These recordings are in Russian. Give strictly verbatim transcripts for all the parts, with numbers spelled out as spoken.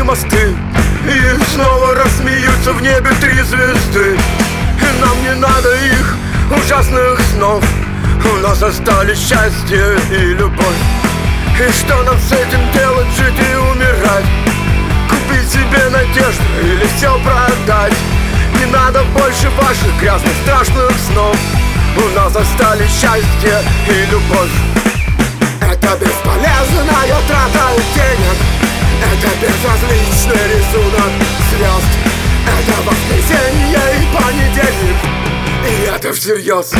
новые мосты, и снова рассмеются в небе три звезды. И нам не надо их ужасных снов, у нас остались счастье и любовь. И что нам с этим делать, жить и умирать? Купить себе надежду или все продать? Не надо больше ваших грязных страшных снов, у нас остались счастье и любовь. Это бесполезная трата денег, это безразличный рисунок звезд, это воскресенье и понедельник, и это всерьез.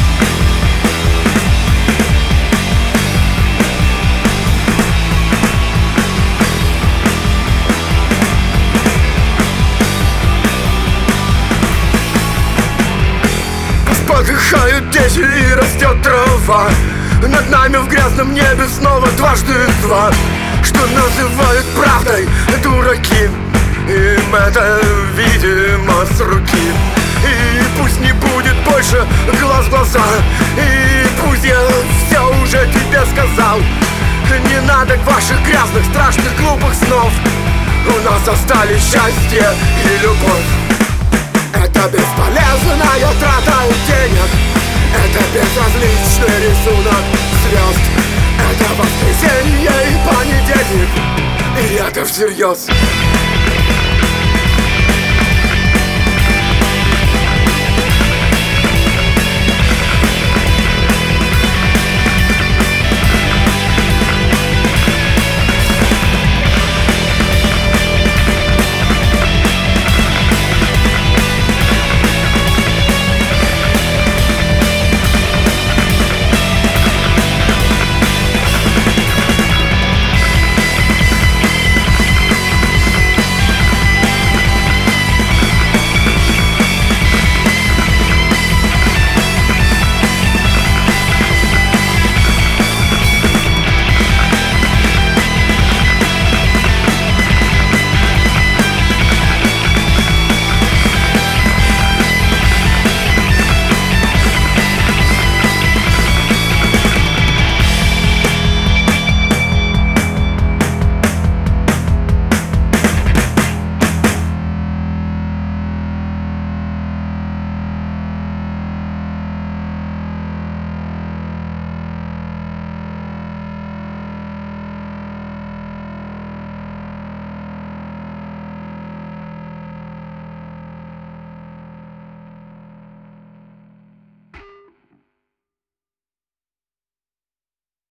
Подыхают дети и растет трава, над нами в грязном небе снова дважды два. Что называют правдой дураки, им это видимо с руки. И пусть не будет больше глаз в глаза, и пусть я все уже тебе сказал. Не надо ваших грязных, страшных, глупых снов, у нас остались счастье и любовь. Это бесполезная трата денег, это безразличный рисунок звезд, это воскресенье и понедельник, и это всерьез.